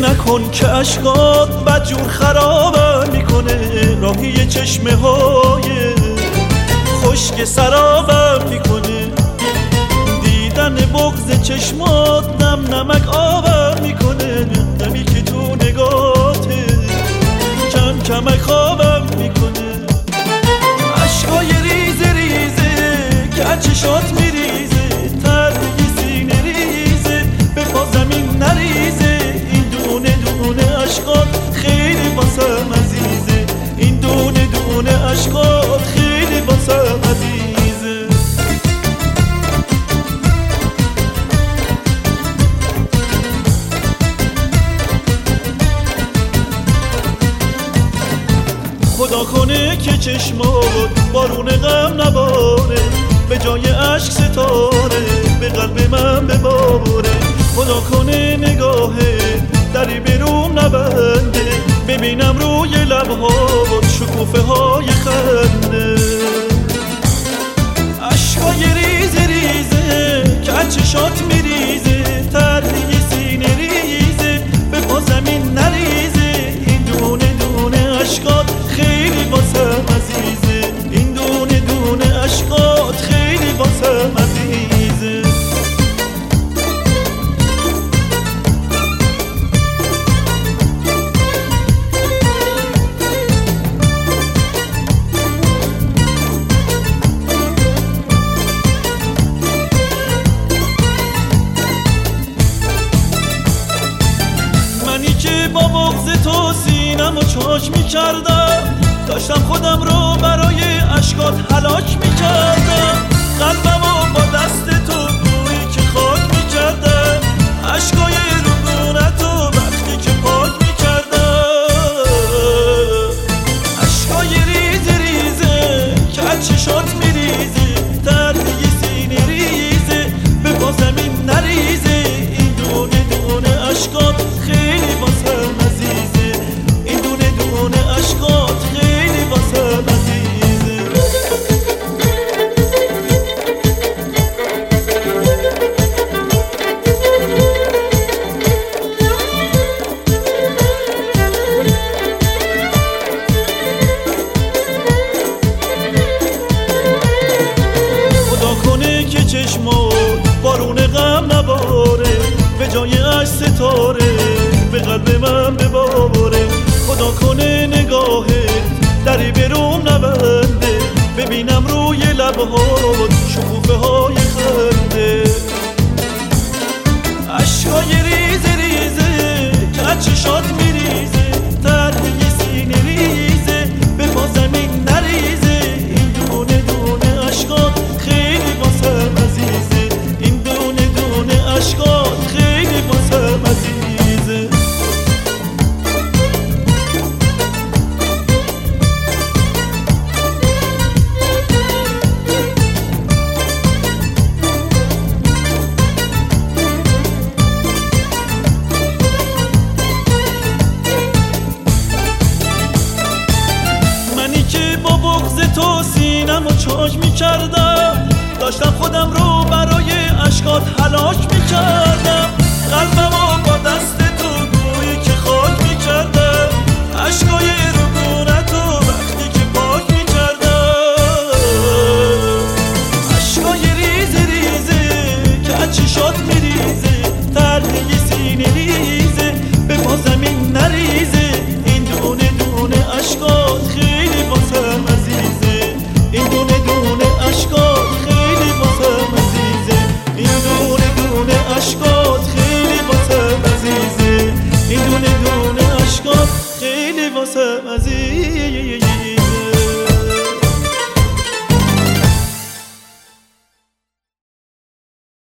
نکن که عشقات بدجور خرابم میکنه، راهی چشمه های خشک سرابم میکنه. دیدن بغض چشمات نم نمک آبم میکنه، نمی که تو نگاته کم کمک خوابم میکنه. عشقای ریزه ریزه که از چشات میریزه، ترگی سینه ریزه به پا زمین نریزه. این دونه دونه عشقات خیلی واسم عزیزه، این دونه دونه عشقات خیلی واسم عزیزه. خدا کنه که چشمات بارون غم نباره، به جای عشق ستاره به قلب من بباره. خدا کنه نگاهه دری بروم نبنده، ببینم روی لبهات شکوفه های خنده. عشقای ریزه ریزه که از چشات میریزه، ترهی سینه ریزه به پا زمین نریزه. این دونه دونه عشقات خیلی واسم عزیزه، این دونه دونه عشقات خیلی واسم عزیزه. منی که با بغض تو سینم و چاش میکردم، داشتم خودم رو برای عشقات هلاک میکردم. قلبمو با دست تو بویی که خاک میکردم، عشقای رگونتو وقتی که پاک میکردم. عشقای ریزه ریزه که از چشات میریزه، ترهی سینه ریزه به پا زمین نریزه. این دونه دونه عشقات خیلی واسم عزیزه، این دونه دونه عشقات خیلی واسم عزیزه. خدا کنه که چشمات بارون غم نباره، به جای عشق ستاره به قلب من بباره. خدا کنه نگاهه دری بروم نبنده، ببینم روی لبهات شکوفه های خنده. عشقای ریزه ریزه که از چشات میریزه، ترهی سینه ریزه به پا زمین نریزه. این دونه دونه عشقات خیلی واسم عزیزه، این دونه دونه عشقات خیلی واسم عزیزه. با بغض تو سینم و چاش میکردم، داشتم خودم رو برای عشقات هلاک